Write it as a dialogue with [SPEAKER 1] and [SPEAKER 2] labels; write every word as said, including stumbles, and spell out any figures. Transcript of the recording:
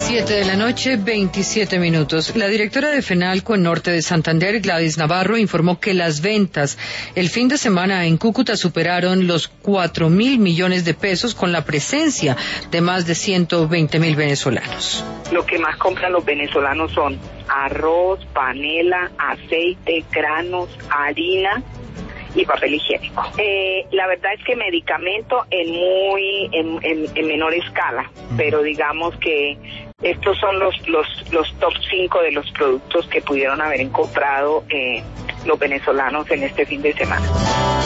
[SPEAKER 1] Siete de la noche, veintisiete minutos. La directora de FENALCO en Norte de Santander, Gladys Navarro, informó que las ventas el fin de semana en Cúcuta superaron los cuatro mil millones de pesos con la presencia de más de ciento veinte mil venezolanos.
[SPEAKER 2] Lo que más compran los venezolanos son arroz, panela, aceite, granos, harina y papel higiénico. Eh, la verdad es que medicamento en muy en, en, en menor escala, pero digamos que estos son los los los top cinco de los productos que pudieron haber comprado eh, los venezolanos en este fin de semana.